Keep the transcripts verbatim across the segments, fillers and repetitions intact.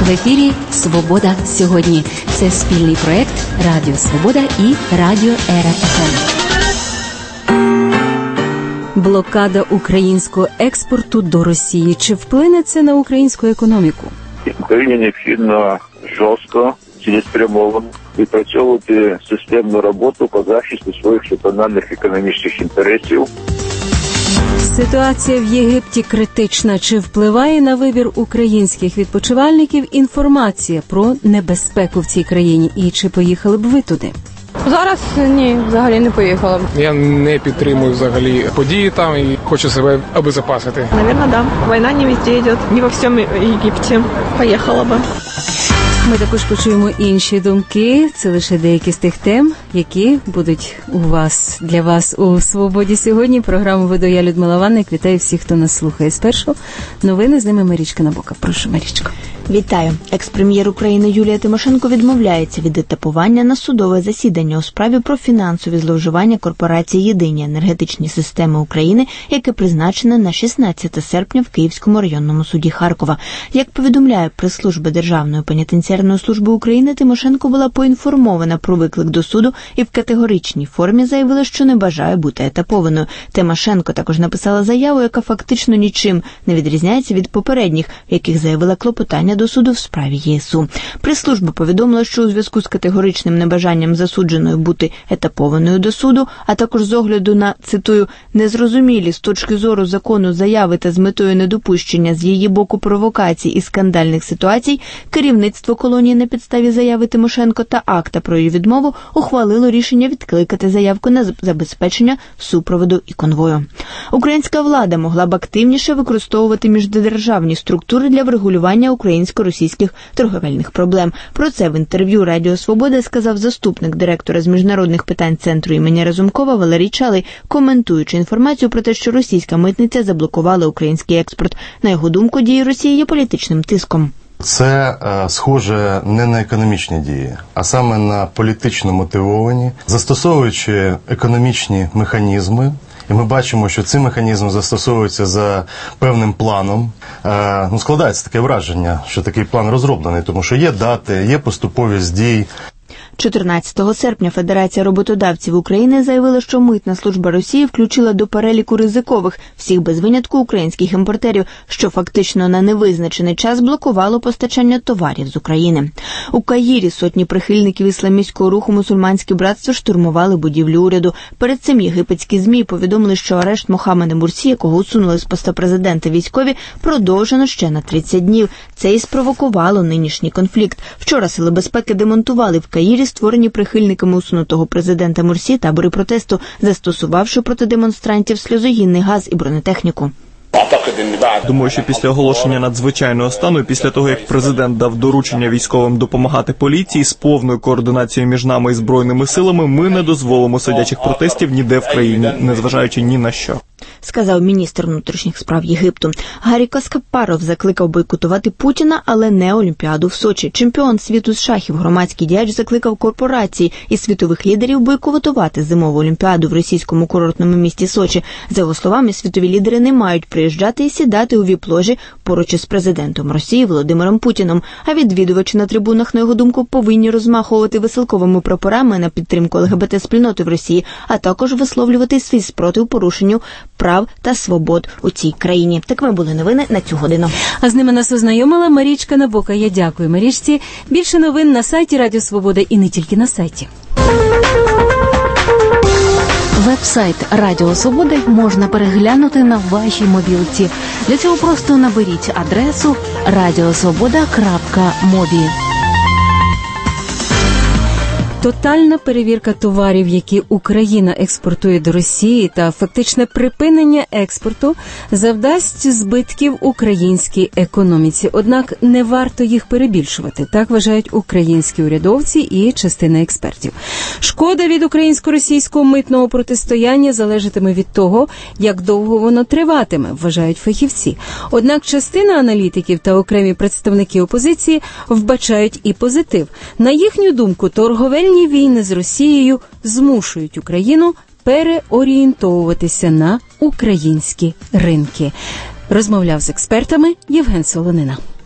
В ефірі «Свобода сьогодні». Це спільний проєкт Радіо Свобода і Радіо ЕРА-ФМ. Блокада українського експорту до Росії. Чи вплине це на українську економіку? Україні необхідно жорстко, цілеспрямовано відпрацьовувати системну роботу по захисту своїх національних економічних інтересів. Ситуація в Єгипті критична. Чи впливає на вибір українських відпочивальників інформація про небезпеку в цій країні? І чи поїхали б ви туди? Зараз ні, взагалі не поїхала б. Я не підтримую взагалі події там і хочу себе обезопасити. Наверное, да. Війна не везде йде, не во всьому Єгипті. Поїхала б. Ми також почуємо інші думки. Це лише деякі з тих тем, які будуть у вас, для вас у «Свободі сьогодні». Програму веду я, Людмила Ванник. Вітаю всіх, хто нас слухає. Спершу новини, з ними Марічка Набока. Прошу, Марічко. Вітаю. Екс-прем'єр України Юлія Тимошенко відмовляється від етапування на судове засідання у справі про фінансові зловживання корпорації «Єдині енергетичні системи України», яке призначене на шістнадцяте серпня в Київському районному суді Харкова. Як повідомляє прес-служба Державної пенітенціарної служби України, Тимошенко була поінформована про виклик до суду і в категоричній формі заявила, що не бажає бути етапованою. Тимошенко також написала заяву, яка фактично нічим не відрізняється від попередніх, в яких заявила клопотання до суду в справі ЄСУ. Прес-служба повідомила, що у зв'язку з категоричним небажанням засудженої бути етапованою до суду, а також з огляду на, цитую, «незрозумілі з точки зору закону заяви та з метою недопущення з її боку провокацій і скандальних ситуацій», керівництво колонії на підставі заяви Тимошенко та акта про її відмову ухвалило рішення відкликати заявку на забезпечення супроводу і конвою. Українська влада могла б активніше використовувати міждержавні структури для врегулювання українсько-російських торговельних проблем. Про це в інтерв'ю Радіо Свобода сказав заступник директора з міжнародних питань Центру імені Разумкова Валерій Чалий, коментуючи інформацію про те, що російська митниця заблокувала український експорт. На його думку, дії Росії є політичним тиском. Це е, схоже не на економічні дії, а саме на політично мотивовані, застосовуючи економічні механізми. І ми бачимо, що ці механізми застосовуються за певним планом. Е, ну, складається таке враження, що такий план розроблений, тому що є дати, є поступовість дій. чотирнадцятого серпня Федерація роботодавців України заявила, що митна служба Росії включила до переліку ризикових всіх без винятку українських імпортерів, що фактично на невизначений час блокувало постачання товарів з України. У Каїрі сотні прихильників ісламістського руху «Мусульманське братство» штурмували будівлю уряду. Перед цим єгипетські ЗМІ повідомили, що арешт Мохаммеда Мурсі, якого усунули з поста президента військові, продовжено ще на тридцять днів. Це і спровокувало нинішній конфлікт. Вчора сили безпеки демонтували в Каїрі створені прихильниками усунутого президента Мурсі табори протесту, застосувавши проти демонстрантів сльозогінний газ і бронетехніку. Думаю, що після оголошення надзвичайного стану і після того, як президент дав доручення військовим допомагати поліції з повною координацією між нами і Збройними силами, ми не дозволимо сидячих протестів ніде в країні, незважаючи ні на що. Сказав міністр внутрішніх справ Єгипту. Гаррі Каспаров закликав бойкотувати Путіна, але не Олімпіаду в Сочі. Чемпіон світу з шахів, громадський діяч, закликав корпорації і світових лідерів бойкотувати зимову Олімпіаду в російському курортному місті Сочі. За його словами, світові лідери не мають приїжджати і сідати у віп-ложі поруч із президентом Росії Володимиром Путіном, а відвідувачі на трибунах, на його думку, повинні розмахувати веселковими прапорами на підтримку ЛГБТ-спільноти в Росії, а також висловлювати свій спротив порушенню прав та свобод у цій країні. Такими були новини на цю годину. А з ними нас ознайомила Марічка Набока. Я дякую Марічці. Більше новин на сайті Радіо Свобода і не тільки на сайті. Веб-сайт Радіо Свобода можна переглянути на вашій мобілці. Для цього просто наберіть адресу радіосвобода крапка мобі. Тотальна перевірка товарів, які Україна експортує до Росії, та фактичне припинення експорту завдасть збитків українській економіці. Однак не варто їх перебільшувати, так вважають українські урядовці і частина експертів. Шкода від українсько-російського митного протистояння залежатиме від того, як довго воно триватиме, вважають фахівці. Однак частина аналітиків та окремі представники опозиції вбачають і позитив. На їхню думку, торговельні війни з Росією змушують Україну переорієнтовуватися на українські ринки. Розмовляв з експертами Євген Солонина.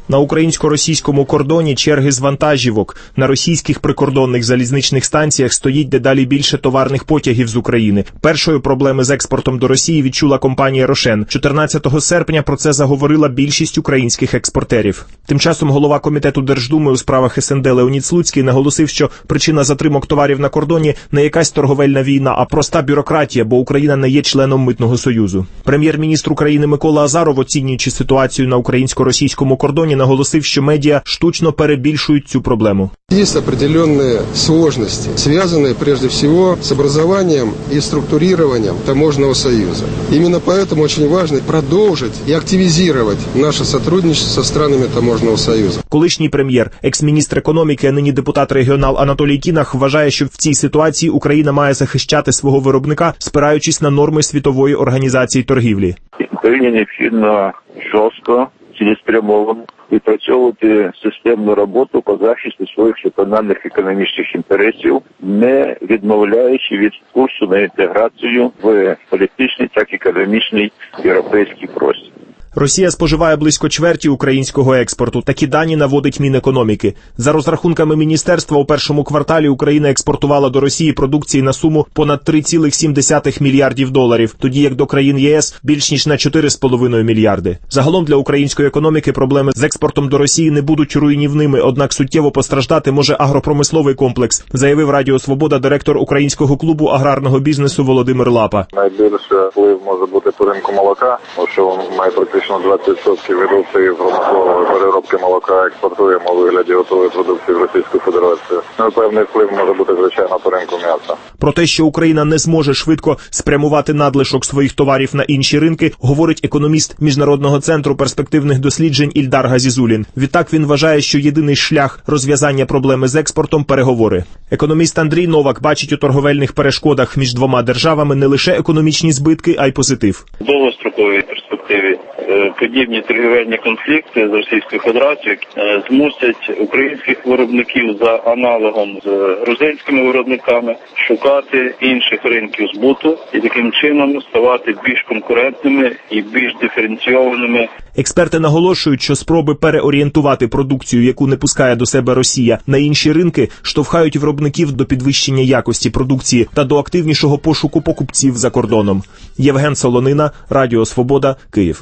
На українсько-російському кордоні черги з вантажівок. На російських прикордонних залізничних станціях стоїть дедалі більше товарних потягів з України. Першою проблеми з експортом до Росії відчула компанія «Рошен». чотирнадцятого серпня про це заговорила більшість українських експортерів. Тим часом голова комітету Держдуми у справах ес ен де Леонід Слуцький наголосив, що причина затримок товарів на кордоні не якась торговельна війна, а проста бюрократія, бо Україна не є членом Митного союзу. Прем'єр-міністр України Микола Азаров, оцінюючи ситуацію на українсько-російському кордоні, наголосив, що медіа штучно перебільшують цю проблему. Есть определенные сложности, связанные прежде всего с образованием и структурированием таможенного союза. Именно поэтому очень важно продолжить и активизировать наше сотрудничество со странами таможенного союза. Колишній прем'єр, екс-міністр економіки, а нині депутат-регіонал Анатолій Кінах вважає, що в цій ситуації Україна має захищати свого виробника, спираючись на норми Світової організації торгівлі. Україні необхідно жорстко, цілеспрямовано відпрацьовувати системну роботу по захисту своїх національних економічних інтересів, не відмовляючи від курсу на інтеграцію в політичний, так і економічний європейський простір. Росія споживає близько чверті українського експорту. Такі дані наводить Мінекономіки. За розрахунками міністерства, у першому кварталі Україна експортувала до Росії продукції на суму понад три цілих сім десятих мільярдів доларів, тоді як до країн є ес більш ніж на чотири з половиною мільярди. Загалом для української економіки проблеми з експортом до Росії не будуть руйнівними, однак суттєво постраждати може агропромисловий комплекс, заявив Радіо Свобода директор українського клубу аграрного бізнесу Володимир Лапа. Найбільше вплив може бути по ринку молока, тому що він має практично двадцять відсотків від промислової переробки молока експортуємо у вигляді готової продукції в Російську Федерацію. Ну, певний вплив може бути, звичайно, по ринку м'яса. Про те, що Україна не зможе швидко спрямувати надлишок своїх товарів на інші ринки, говорить економіст Міжнародного центру перспективних досліджень Ільдар Газізулін. Відтак він вважає, що єдиний шлях розв'язання проблеми з експортом – переговори. Економіст Андрій Новак бачить у торговельних перешкодах між двома державами не лише економічні збитки, а й позитив. В довгостроковій перспективі подібні торговельні конфлікти з Російською Федерацією змусять українських виробників за аналогом з грузинськими виробниками шукати інших ринків збуту і таким чином ставати більш конкурентними і більш диференційованими. Експерти наголошують, що спроби переорієнтувати продукцію, яку не пускає до себе Росія, на інші ринки штовхають виробників до підвищення якості продукції та до активнішого пошуку покупців за кордоном. Євген Солонина, Радіо Свобода, Київ.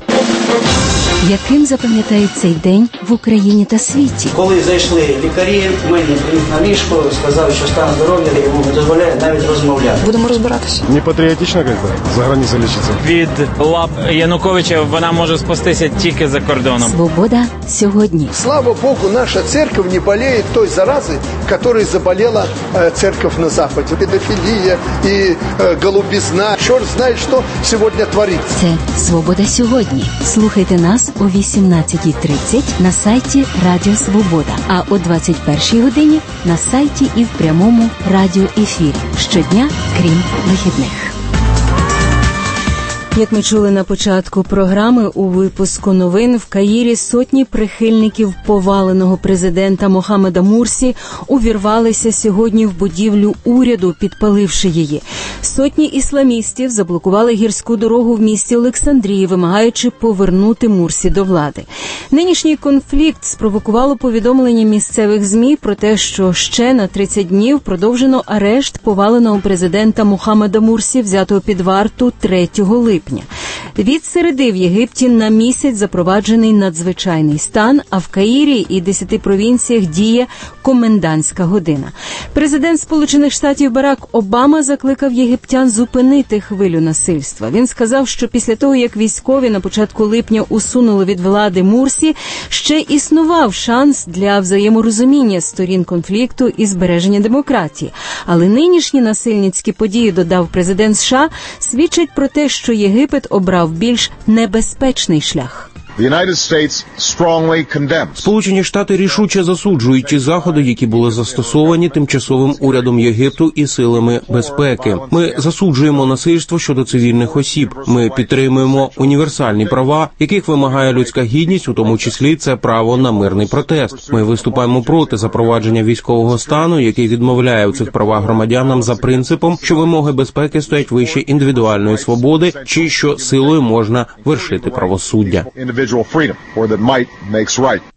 Яким запам'ятають цей день в Україні та світі? Коли зайшли лікарі, мені ліг на ліжко, сказав, що стан здоров'я йому не дозволяє навіть розмовляти. Будемо розбиратися. Не патріотично, як за границею лічиться. Від лап Януковича вона може спастися тільки за кордоном. Свобода сьогодні. Слава Богу, наша церковь не болеет той зарази, якою заболела э, церковь на Западі. Педофілія і э, голубізна. Чорт знає, що сьогодні твориться. Це «Свобода сьогодні». Слухайте нас о вісімнадцятій тридцять на сайті Радіо Свобода, а о двадцять першій годині на сайті і в прямому радіоефірі. Щодня, крім вихідних. Як ми чули на початку програми, у випуску новин в Каїрі сотні прихильників поваленого президента Мохаммеда Мурсі увірвалися сьогодні в будівлю уряду, підпаливши її. Сотні ісламістів заблокували гірську дорогу в місті Олександрії, вимагаючи повернути Мурсі до влади. Нинішній конфлікт спровокувало повідомлення місцевих ЗМІ про те, що ще на тридцять днів продовжено арешт поваленого президента Мохаммеда Мурсі, взятого під варту третього липня. Від середи в Єгипті на місяць запроваджений надзвичайний стан, а в Каїрі і десяти провінціях діє комендантська година. Президент Сполучених Штатів Барак Обама закликав єгиптян зупинити хвилю насильства. Він сказав, що після того, як військові на початку липня усунули від влади Мурсі, ще існував шанс для взаєморозуміння сторін конфлікту і збереження демократії. Але нинішні насильницькі події, додав президент США, свідчать про те, що Єгипет обрав більш небезпечний шлях. Сполучені Штати рішуче засуджують ті заходи, які були застосовані тимчасовим урядом Єгипту і силами безпеки. Ми засуджуємо насильство щодо цивільних осіб. Ми підтримуємо універсальні права, яких вимагає людська гідність, у тому числі це право на мирний протест. Ми виступаємо проти запровадження військового стану, який відмовляє у цих правах громадянам за принципом, що вимоги безпеки стоять вище індивідуальної свободи, чи що силою можна вершити правосуддя.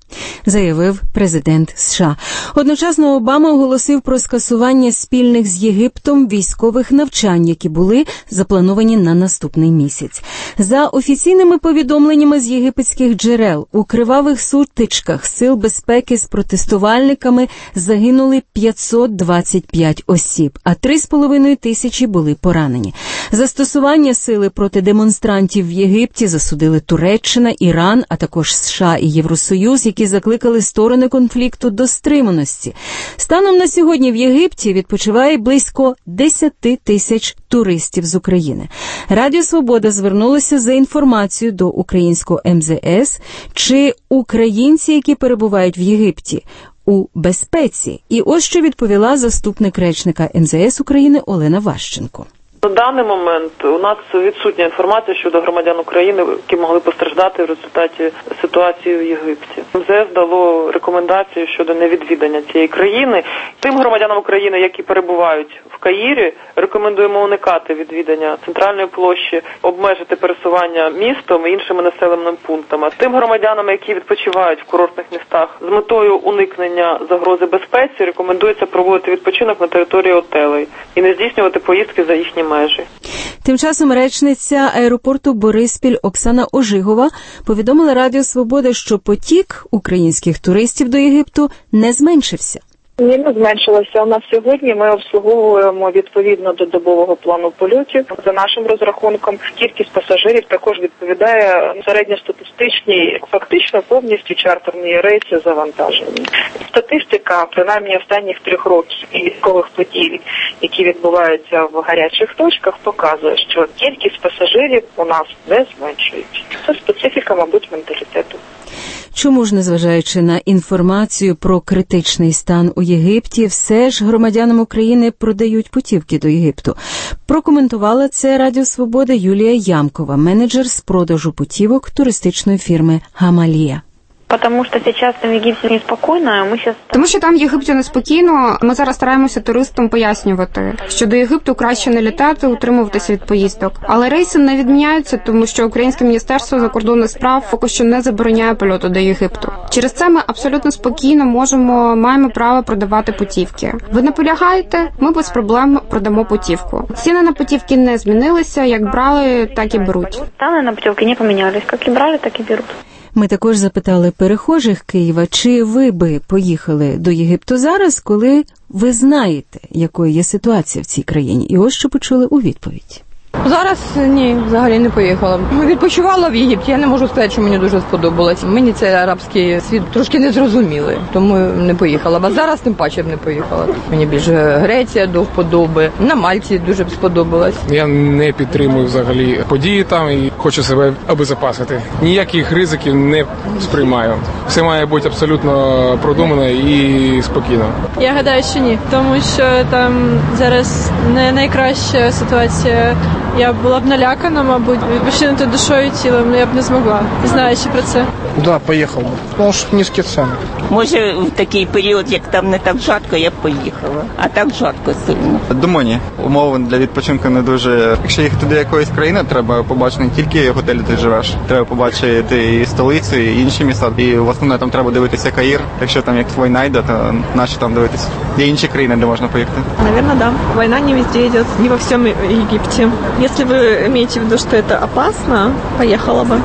заявив президент США. Одночасно Обама оголосив про скасування спільних з Єгиптом військових навчань, які були заплановані на наступний місяць. За офіційними повідомленнями з єгипетських джерел, у кривавих сутичках сил безпеки з протестувальниками загинули п'ятсот двадцять п'ять осіб, а три з половиною тисячі були поранені. Застосування сили проти демонстрантів в Єгипті засудили Туреччина, Іран, а також США і Євросоюз, які закликали сторони конфлікту до стриманості. Станом на сьогодні в Єгипті відпочиває близько десять тисяч туристів з України. Радіо Свобода звернулося за інформацією до українського ем зе ес, чи українці, які перебувають в Єгипті, у безпеці. І ось що відповіла заступник речника ем зе ес України Олена Ващенко. На даний момент у нас відсутня інформація щодо громадян України, які могли постраждати в результаті ситуації в Єгипті. ем зе ес дало рекомендацію щодо невідвідання цієї країни. Тим громадянам України, які перебувають в Каїрі, рекомендуємо уникати відвідання центральної площі, обмежити пересування містом і іншими населеними пунктами. А тим громадянам, які відпочивають в курортних містах, з метою уникнення загрози безпеці, рекомендується проводити відпочинок на території готелей і не здійснювати поїздки за їхні межі. Тим часом речниця аеропорту Бориспіль Оксана Ожигова повідомила Радіо Свобода, що потік українських туристів до Єгипту не зменшився. Ні, не зменшилося. У нас сьогодні ми обслуговуємо відповідно до добового плану польотів. За нашим розрахунком, кількість пасажирів також відповідає середньостатистичній, фактично повністю чартерні рейси завантажені. Статистика, принаймні останніх трьох років військових подій, які відбуваються в гарячих точках, показує, що кількість пасажирів у нас не зменшується. Це специфіка, мабуть, менталітету. Чому ж, незважаючи на інформацію про критичний стан у Єгипті, все ж громадянам України продають путівки до Єгипту? Прокоментувала це Радіо Свобода Юлія Ямкова, менеджер з продажу путівок туристичної фірми «Гамалія». Тому що зараз там в Єгипті неспокійно, ми зараз... Тому що там в Єгипті неспокійно, ми зараз стараємося туристам пояснювати, що до Єгипту краще не літати, утримуватися від поїздок. Але рейси не відміняються, тому що Українське міністерство закордонних справ поки що не забороняє польоту до Єгипту. Через це ми абсолютно спокійно можемо, маємо право продавати путівки. Ви наполягаєте, ми без проблем продамо путівку. Ціни на путівки не змінилися, як брали, так і беруть. Ціни на путівки не помінялись, як і брали, так і беруть. Ми також запитали перехожих Києва, чи ви би поїхали до Єгипту зараз, коли ви знаєте, якою є ситуація в цій країні. І ось що почули у відповідь. Зараз ні, взагалі не поїхала. Відпочивала в Єгипті, я не можу сказати, що мені дуже сподобалось. Мені цей арабський світ трошки не зрозуміли, тому не поїхала. А зараз тим паче б не поїхала. Мені більше Греція до вподоби, на Мальті дуже б сподобалось. Я не підтримую взагалі події там і хочу себе обезопасити. Ніяких ризиків не сприймаю. Все має бути абсолютно продумано і спокійно. Я гадаю, що ні, тому що там зараз не найкраща ситуація. Я була б налякана, мабуть, відпочинути душою і тілом, але я б не змогла, знаючи про це. Да, поїхав би. Тому що низькі ціни. Може, в такий період, як там не так жарко, я б поїхала. А так жарко сильно. Думаю, ні. Умови для відпочинку не дуже. Якщо їхати до якоїсь країни, треба побачити не тільки готель, де ти живеш. Треба побачити і столицю, і інші міста. І в основному там треба дивитися Каїр. Якщо там як твій найде, то наші там дивитися. Є інші країни, де можна поїхати. Наверное, да. Война не везде идет, не во всем Египте. Если вы имеете в виду, что это опасно, поехала бы.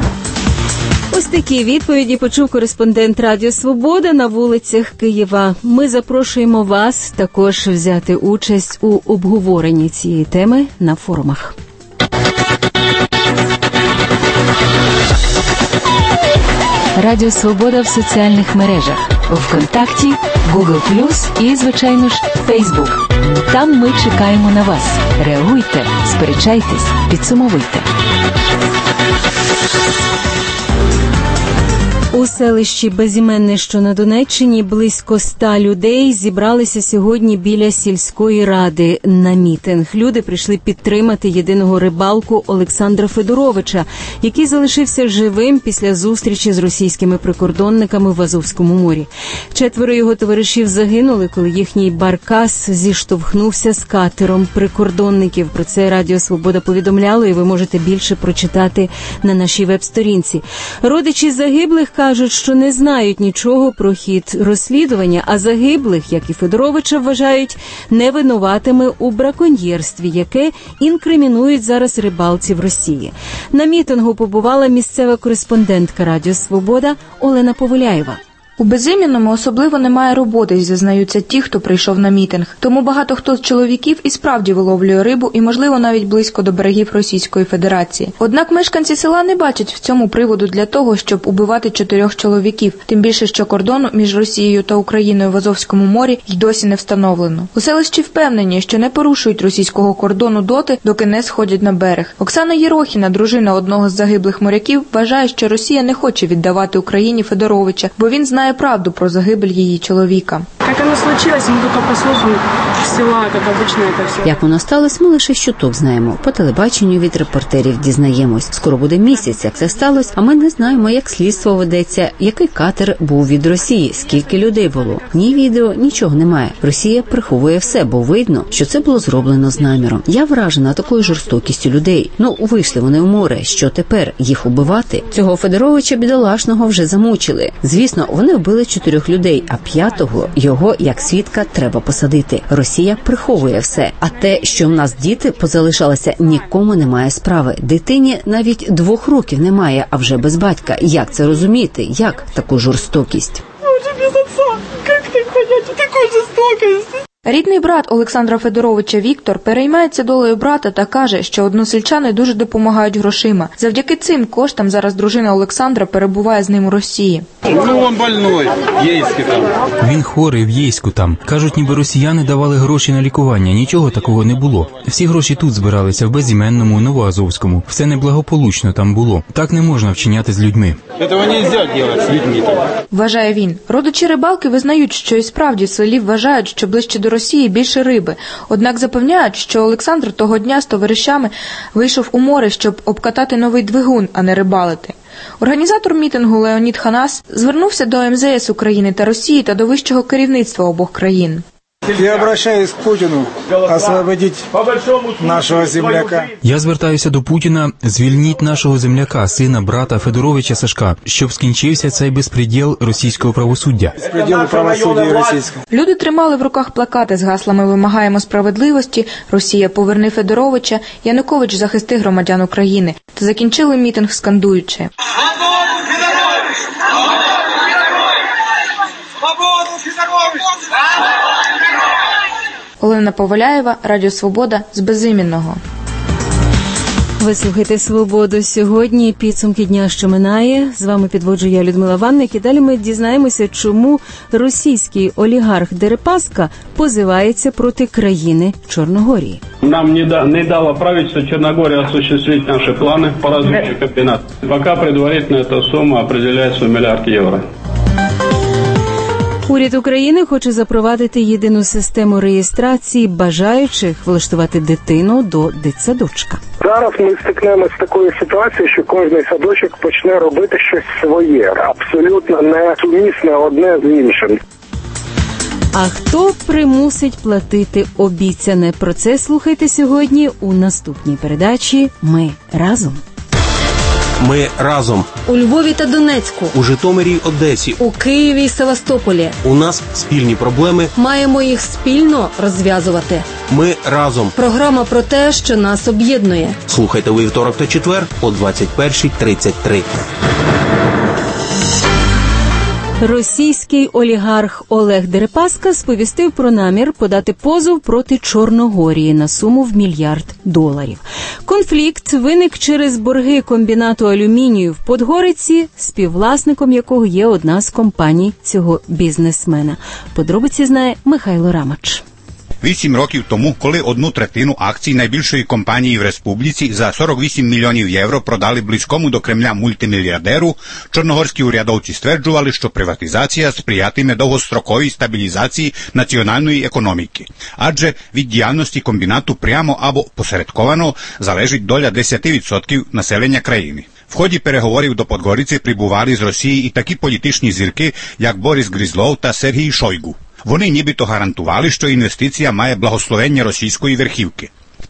Ось такі відповіді почув кореспондент Радіо Свобода на вулицях Києва. Ми запрошуємо вас також взяти участь у обговоренні цієї теми на форумах. Радіо Свобода в соціальних мережах. ВКонтакті, Google плюс і, звичайно ж, Фейсбук. Там ми чекаємо на вас. Реагуйте, сперечайтесь, підсумовуйте. У селищі Безіменне, що на Донеччині, близько ста людей зібралися сьогодні біля сільської ради на мітинг. Люди прийшли підтримати єдиного рибалку Олександра Федоровича, який залишився живим після зустрічі з російськими прикордонниками в Азовському морі. Четверо його товаришів загинули, коли їхній баркас зіштовхнувся з катером прикордонників. Про це Радіо Свобода повідомляло, і ви можете більше прочитати на нашій веб-сторінці. Родичі загиблих кажуть, кажуть, що не знають нічого про хід розслідування, а загиблих, як і Федоровича, вважають невинуватими у браконьєрстві, яке інкримінують зараз рибалці в Росії. На мітингу побувала місцева кореспондентка Радіо Свобода Олена Поволяєва. У Безім'яному особливо немає роботи, зізнаються ті, хто прийшов на мітинг. Тому багато хто з чоловіків і справді виловлює рибу і, можливо, навіть близько до берегів Російської Федерації. Однак мешканці села не бачать в цьому приводу для того, щоб убивати чотирьох чоловіків. Тим більше, що кордону між Росією та Україною в Азовському морі й досі не встановлено. У селищі впевнені, що не порушують російського кордону доти, доки не сходять на берег. Оксана Єрохіна, дружина одного з загиблих моряків, вважає, що Росія не хоче віддавати Україні Федоровича, бо він знає правду про загибель її чоловіка. Як воно случилось, ми тільки по слухам села, як обычно це все. Як воно сталося, ми лише щуток знаємо. По телебаченню від репортерів дізнаємось. Скоро буде місяць, як це сталося, а ми не знаємо, як слідство ведеться, який катер був від Росії, скільки людей було. Ні відео, нічого немає. Росія приховує все, бо видно, що це було зроблено з наміром. Я вражена такою жорстокістю людей. Ну, вийшли вони в море, що тепер? Їх убивати? Цього Федоровича бідолашного вже замучили. Звісно, вони вбили чотирьох людей, а п'ятого його, як свідка, треба посадити. Росія приховує все. А те, що в нас діти позалишалися, нікому немає справи. Дитині навіть двох років немає, а вже без батька. Як це розуміти? Як таку жорстокість? Уже без отца. Як так понять таку жорстокість? Рідний брат Олександра Федоровича Віктор переймається долею брата та каже, що односельчани дуже допомагають грошима. Завдяки цим коштам зараз дружина Олександра перебуває з ним у Росії. Ну, він больной, в Єйську там. Він хворий в Єйську там. Кажуть, ніби росіяни давали гроші на лікування. Нічого такого не було. Всі гроші тут збиралися, в Безіменному, Новоазовському. Все неблагополучно там було. Так не можна вчиняти з людьми. Цього не можна робити з людьми. Вважає він. Родичі рибалки визнають, що і справді в селі вважають, що ближче до Росії більше риби. Однак запевняють, що Олександр того дня з товаришами вийшов у море, щоб обкатати новий двигун, а не рибалити. Організатор мітингу Леонід Ханас звернувся до ем зе ес України та Росії та до вищого керівництва обох країн. Я обращаюсь к Путину освободить нашого земляка. Я звертаюся до Путіна, звільніть нашого земляка, сина брата Федоровича Сашка, щоб скінчився цей безпреділ російського правосуддя. Безпреділ правосуддя російського. Люди тримали в руках плакати з гаслами «Вимагаємо справедливості», «Росія, поверни Федоровича», «Янукович, захисти громадян України» та закінчили мітинг скандуючи: Олена Поволяєва, Радіо Свобода з Безім'яного. Ви слухаєте «Свободу» сьогодні. Підсумки дня, що минає. З вами підводжу я, Людмила Ванник. І далі ми дізнаємося, чому російський олігарх Дерипаска позивається проти країни Чорногорії. Нам не, да, не дало правительство Черногории осуществить наши планы по развитию комбината. Пока предварительно эта сумма определяется в миллиард евро. Уряд України хоче запровадити єдину систему реєстрації бажаючих влаштувати дитину до дитсадочка. Зараз ми стикнемося з такою ситуацією, що кожний садочок почне робити щось своє, абсолютно не сумісне одне з іншим. А хто примусить платити обіцяне? Про це слухайте сьогодні у наступній передачі «Ми разом». Ми разом. У Львові та Донецьку. У Житомирі й Одесі. У Києві й Севастополі. У нас спільні проблеми. Маємо їх спільно розв'язувати. Ми разом. Програма про те, що нас об'єднує. Слухайте у вівторок та четвер о двадцять перша тридцять три. Російський олігарх Олег Дерипаска сповістив про намір подати позов проти Чорногорії на суму в мільярд доларів. Конфлікт виник через борги комбінату алюмінію в Подгориці, співвласником якого є одна з компаній цього бізнесмена. Подробиці знає Михайло Рамач. Вісім років тому, коли одну третину акцій найбільшої компанії в республіці за сорок вісім мільйонів євро продали близькому до Кремля мультимільярдеру, чорногорські урядовці стверджували, що приватизація сприятиме довгостроковій стабілізації національної економіки. Адже від діяльності комбінату прямо або посередковано залежить доля десять відсотків населення країни. В ході переговорів до Подгориці прибували з Росії і такі політичні зірки, як Борис Гризлов та Сергій Шойгу. Вони нібито гарантували, що інвестиція має благословення російської верхівки.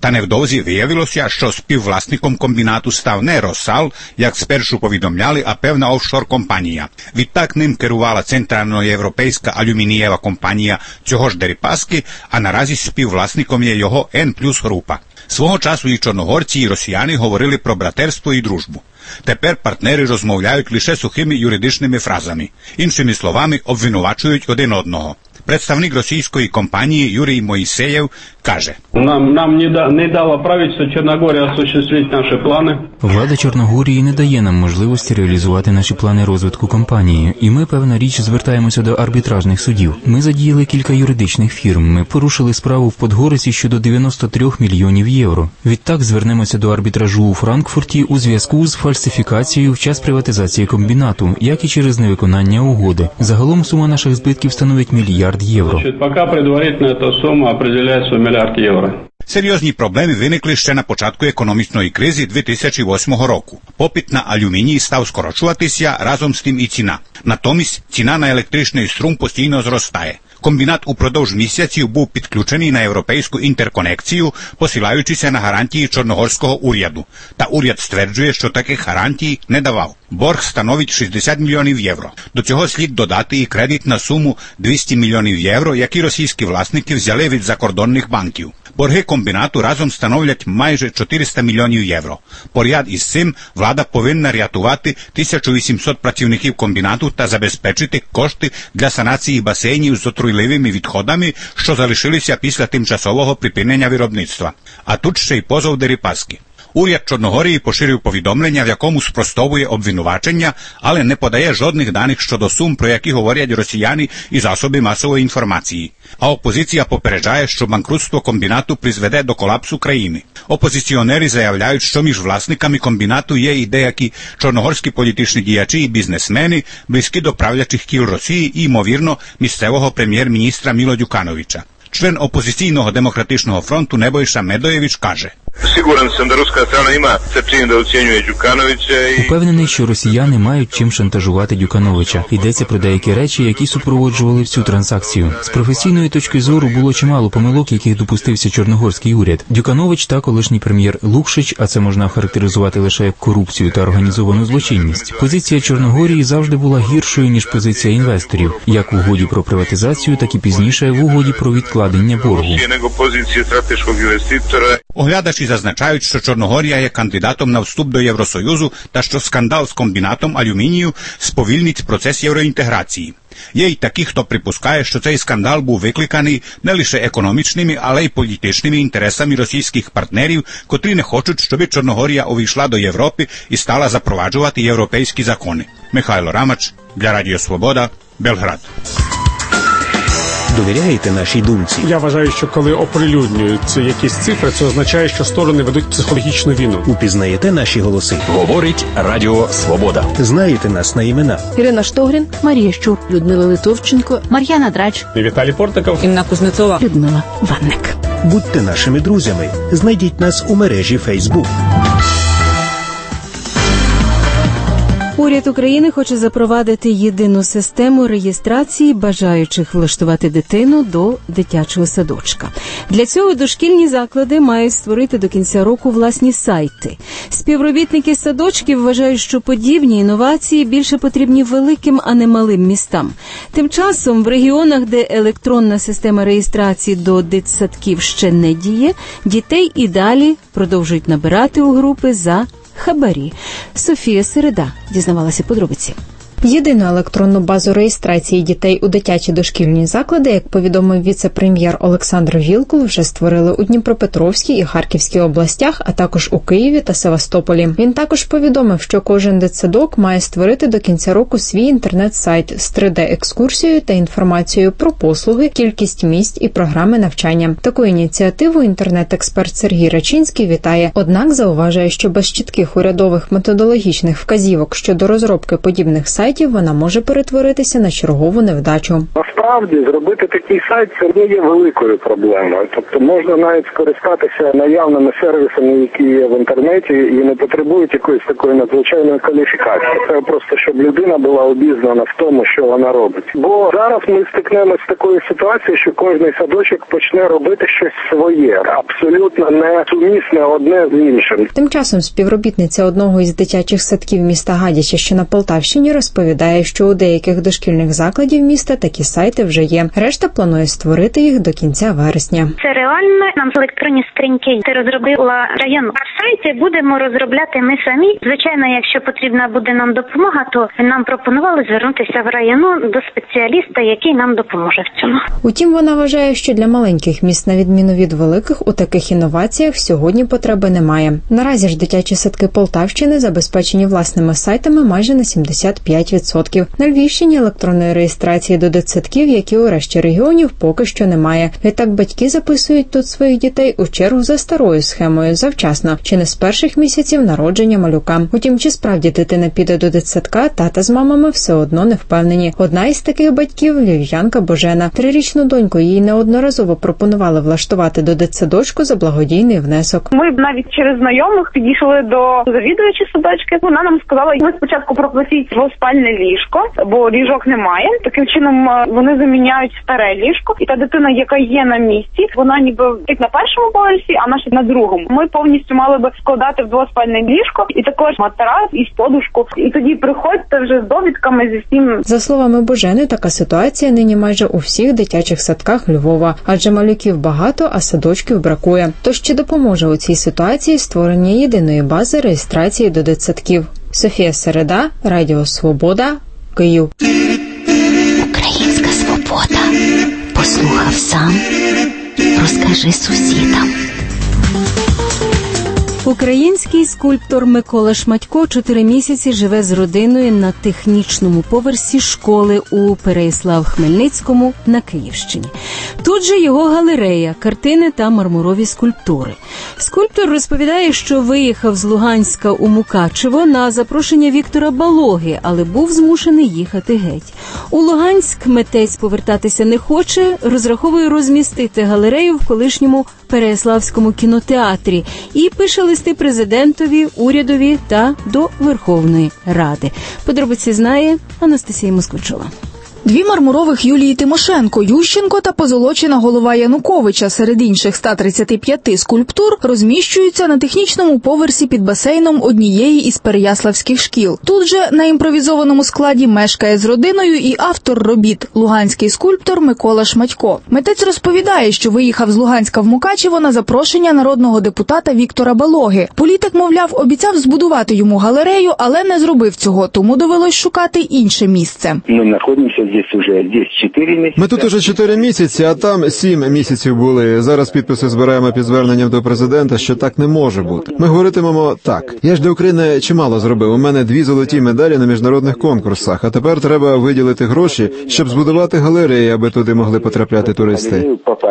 Та невдовзі виявилося, що співвласником комбінату став не Росал, як спершу повідомляли, а певна офшор-компанія. Відтак ним керувала Центральноєвропейська алюмінієва компанія цього ж Дерипаски, а наразі співвласником є його Н плюс група. Свого часу і чорногорці, і росіяни говорили про братерство і дружбу. Тепер партнери розмовляють лише сухими юридичними фразами. Іншими словами, обвинувачують один одного. Представник російської компанії Юрій Моїсеєв каже: Нам, нам не, да, не дало правительство Чорногорії осуществити наші плани. Влада Чорногорії не дає нам можливості реалізувати наші плани розвитку компанії, і ми, певна річ, звертаємося до арбітражних судів. Ми задіяли кілька юридичних фірм, ми порушили справу в Подгориці щодо дев'яносто три мільйонів євро. Відтак звернемося до арбітражу у Франкфурті у зв'язку з фальсифікацією в час приватизації комбінату, як і через невиконання угоди. Загалом сума наших збитків становить мільярд євро. Поки предварительно ця сума определяється в мільярд євро. Серйозні проблеми виникли ще на початку економічної кризи дві тисячі восьмого року. Попит на алюміній став скорочуватися, разом з тим і ціна. Натомість ціна на електричний струм постійно зростає. Комбінат упродовж місяців був підключений на європейську інтерконекцію, посилаючися на гарантії чорногорського уряду. Та уряд стверджує, що таких гарантій не давав. Борг становить шістдесят мільйонів євро. До цього слід додати і кредит на суму двісті мільйонів євро, які російські власники взяли від закордонних банків. Борги комбінату разом становлять майже чотириста мільйонів євро. Поряд із цим влада повинна рятувати тисячу вісімсот працівників комбінату та забезпечити кошти для санації басейнів з отруйливими відходами, що залишилися після тимчасового припинення виробництва. А тут ще й позов Дерипаски. Уряд Чорногорії поширив повідомлення, в якому спростовує обвинувачення, але не подає жодних даних щодо сум, про які говорять росіяни і засоби масової інформації. А опозиція попереджає, що банкрутство комбінату призведе до колапсу країни. Опозиціонери заявляють, що між власниками комбінату є і деякі чорногорські політичні діячі і бізнесмени, близькі до правлячих кіл Росії і, ймовірно, місцевого прем'єр-міністра Міло Дюкановича. Член опозиційного демократичного фронту Небойша Медоєвич каже: Сигурен съм, да руска страна има це причин да оцінює Дюкановича. І... Упевнений, що росіяни мають чим шантажувати Дюкановича. Йдеться про деякі речі, які супроводжували всю транзакцію. З професійної точки зору було чимало помилок, яких допустився чорногорський уряд. Дюканович та колишній прем'єр Лукшич, а це можна охарактеризувати лише як корупцію та організовану злочинність. Позиція Чорногорії завжди була гіршою, ніж позиція інвесторів, як в угоді про приватизацію, так і пізніше в угоді про відкладення боргу. Оглядачі зазначають, що Чорногорія є кандидатом на вступ до Євросоюзу та що скандал з комбінатом алюмінію сповільнить процес євроінтеграції. Є й такі, хто припускає, що цей скандал був викликаний не лише економічними, але й політичними інтересами російських партнерів, котрі не хочуть, щоб Чорногорія увійшла до Європи і стала запроваджувати європейські закони. Михайло Рамач для Радіо Свобода, Белград. Довіряєте нашій думці? Я вважаю, що коли оприлюднюються якісь цифри, це означає, що сторони ведуть психологічну війну. Упізнаєте наші голоси? Говорить Радіо Свобода. Знаєте нас на імена? Ірина Штогрін, Марія Щур, Людмила Литовченко, Мар'яна Драч, Віталій Портиков, Інна Кузнецова, Людмила Ванник. Будьте нашими друзями. Знайдіть нас у мережі Фейсбук. Уряд України хоче запровадити єдину систему реєстрації бажаючих влаштувати дитину до дитячого садочка. Для цього дошкільні заклади мають створити до кінця року власні сайти. Співробітники садочків вважають, що подібні інновації більше потрібні великим, а не малим містам. Тим часом в регіонах, де електронна система реєстрації до дитсадків ще не діє, дітей і далі продовжують набирати у групи за хабарі. Софія Середа дізнавалася подробиці. Єдину електронну базу реєстрації дітей у дитячі дошкільні заклади, як повідомив віце-прем'єр Олександр Вілкул, вже створили у Дніпропетровській і Харківській областях, а також у Києві та Севастополі. Він також повідомив, що кожен дитсадок має створити до кінця року свій інтернет-сайт з три де-екскурсією та інформацією про послуги, кількість місць і програми навчання. Таку ініціативу інтернет-експерт Сергій Рачинський вітає, однак зауважує, що без чітких урядових методологічних вказівок щодо розробки подібних сайтів вона може перетворитися на чергову невдачу. насправді зробити такий сайт це не є великою проблемою. Тобто можна навіть скористатися наявними сервісами, які є в інтернеті і не потребують якоїсь такої надзвичайної кваліфікації. Це просто щоб людина була обізнана в тому, що вона робить. Бо зараз ми стикнемося з такою ситуацією, що кожний садочок почне робити щось своє, абсолютно не сумісне одне з іншим. Тим часом співробітниця одного із дитячих садків міста Гадяча, що на Полтавщині, розповідає, що у деяких дошкільних закладів міста такі сайти вже є. Решта планує створити їх до кінця вересня. Це реально. Нам з електронні сторінки розробила район. Сайти будемо розробляти ми самі. Звичайно, якщо потрібна буде нам допомога, то нам пропонували звернутися в району до спеціаліста, який нам допоможе в цьому. Утім, вона вважає, що для маленьких міст, на відміну від великих, у таких інноваціях сьогодні потреби немає. Наразі ж дитячі садки Полтавщини забезпечені власними сайтами майже на сімдесят п'ять відсотків. На Львівщині електронної реєстрації до дитсадків, як і у решті регіонів, поки що немає. Відтак батьки записують тут своїх дітей у чергу за старою схемою завчасно, чи не з перших місяців народження малюка. Утім, чи справді дитина піде до дитсадка, тата з мамами все одно не впевнені. Одна із таких батьків – львів'янка Божена. Трирічну доньку їй неодноразово пропонували влаштувати до дитсадочку за благодійний внесок. Ми навіть через знайомих підійшли до завідувача садочки. Вона нам сказала, ми спочатку проплатіть двоспальне ліжко, бо ліжок немає. Таким чином вони заміняють старе ліжко. І та дитина, яка є на місці, вона ніби як на першому поверсі, а наша на другому. Ми повністю мали би складати в двоспальне ліжко і також матрас, і подушку. І тоді приходьте вже з довідками, зі всім. За словами Божени, така ситуація нині майже у всіх дитячих садках Львова, адже малюків багато, а садочків бракує. Тож чи допоможе у цій ситуації створення єдиної бази реєстрації до дитсадків? Софія Середа, Радіо Свобода, Київ. Українська свобода. Послухав сам, розкажи сусідам. Український скульптор Микола Шматько чотири місяці живе з родиною на технічному поверсі школи у Переяслав-Хмельницькому на Київщині. Тут же його галерея, картини та мармурові скульптури. Скульптор розповідає, що виїхав з Луганська у Мукачево на запрошення Віктора Балоги, але був змушений їхати геть. У Луганськ митець повертатися не хоче, розраховує розмістити галерею в колишньому Переяславському кінотеатрі і пише листи президентові, урядові та до Верховної Ради. Подробиці знає Анастасія Москвичова. Дві мармурових Юлії Тимошенко, Ющенко та позолочена голова Януковича серед інших ста тридцяти п'яти скульптур розміщуються на технічному поверсі під басейном однієї із переяславських шкіл. Тут же на імпровізованому складі мешкає з родиною і автор робіт – луганський скульптор Микола Шматько. Митець розповідає, що виїхав з Луганська в Мукачево на запрошення народного депутата Віктора Балоги. Політик, мовляв, обіцяв збудувати йому галерею, але не зробив цього, тому довелось шукати інше місце. Ми знаходимося здесь уже здесь чотири місяці. Ми тут уже чотири місяці, а там сім місяців були. Зараз підписи збираємо під зверненням до президента, що так не може бути. Ми говоритимемо так. Я ж для України чимало зробив. У мене дві золоті медалі на міжнародних конкурсах, а тепер треба виділити гроші, щоб збудувати галереї, аби туди могли потрапляти туристи.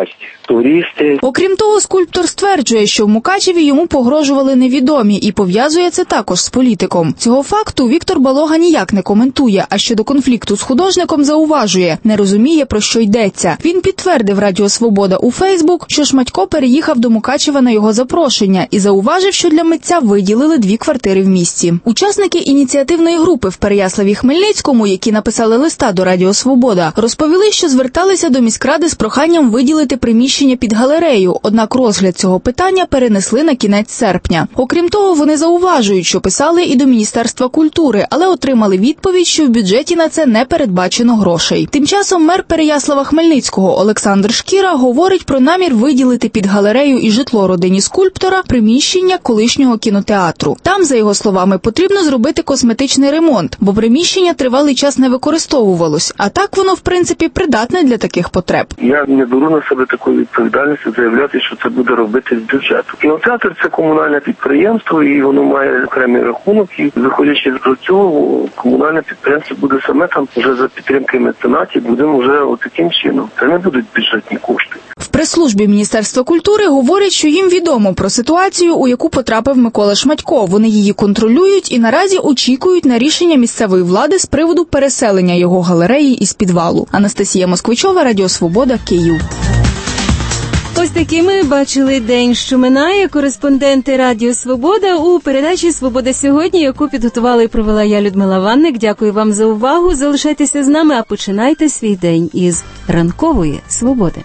Туристи. Окрім того, скульптор стверджує, що в Мукачеві йому погрожували невідомі і пов'язує це також з політиком. Цього факту Віктор Балога ніяк не коментує, а щодо конфлікту з художником зауважує, не розуміє, про що йдеться. Він підтвердив Радіо Свобода у Фейсбук, що Шматько переїхав до Мукачева на його запрошення і зауважив, що для митця виділили дві квартири в місті. Учасники ініціативної групи в Переяславі-Хмельницькому, які написали листа до Радіо Свобода, розповіли, що зверталися до міськради з проханням виділити приміщення під галерею, однак розгляд цього питання перенесли на кінець серпня. Окрім того, вони зауважують, що писали і до Міністерства культури, але отримали відповідь, що в бюджеті на це не передбачено грошей. Тим часом мер Переяслава-Хмельницького Олександр Шкіра говорить про намір виділити під галерею і житло родині скульптора приміщення колишнього кінотеатру. Там, за його словами, потрібно зробити косметичний ремонт, бо приміщення тривалий час не використовувалось, а так воно, в принципі, придатне для таких потреб. Я не беру на себе такої відповідальності заявляти, що це буде робити з бюджету. Кінотеатр – це комунальне підприємство, і воно має окремий рахунок, і виходячи з цього, комунальне підприємство буде саме там вже за підтримки меценатів, будемо вже отаким чином. Це не будуть бюджетні кошти. В прес-службі Міністерства культури говорять, що їм відомо про ситуацію, у яку потрапив Микола Шматько. Вони її контролюють і наразі очікують на рішення місцевої влади з приводу переселення його галереї із підвалу. Анастасія Москвичова, Радіо Свобода, Київ. Ось такий ми бачили день, що минає. Кореспонденти Радіо Свобода у передачі «Свобода сьогодні», яку підготувала і провела я, Людмила Ванник. Дякую вам за увагу. Залишайтеся з нами, а починайте свій день із ранкової свободи.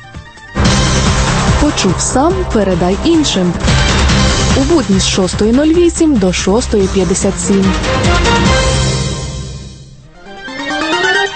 Почув сам, передай іншим. У будні з шостої нуль вісім до шостої п'ятдесят сім.